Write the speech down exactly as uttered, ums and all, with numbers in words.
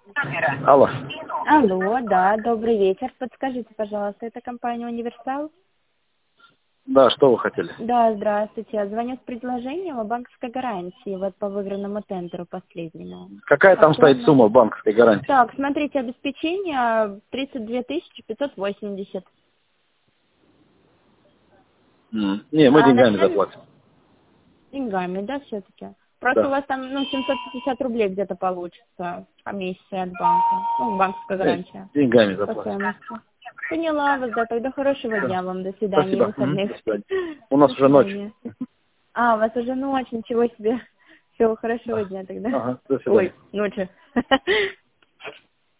Алло. Алло, да, добрый вечер. Подскажите, пожалуйста, это компания «Универсал»? Да, что вы хотели? Да, здравствуйте. Я звоню с предложением о банковской гарантии вот по выигранному тендеру последнему. Какая там стоит Актуально? сумма банковской гарантии? Так, смотрите, обеспечение тридцать две тысячи пятьсот восемьдесят. М, Не, мы А деньгами начальник заплатим. деньгами, да, все-таки? Просто у Да. вас там, ну, семьсот пятьдесят рублей где-то получится комиссия от банка. Ну, банковская Нет, гарантия деньгами по заплатим. стоимости. Поняла вас, да, тогда хорошего Всё. дня вам, до свидания и Спасибо. Мгм. выходных. До свидания. У нас До уже ночь. свидания. А, у вас уже ночь, ничего себе. Всего хорошего Да. дня тогда. Ага, до свидания. Ой, ночи.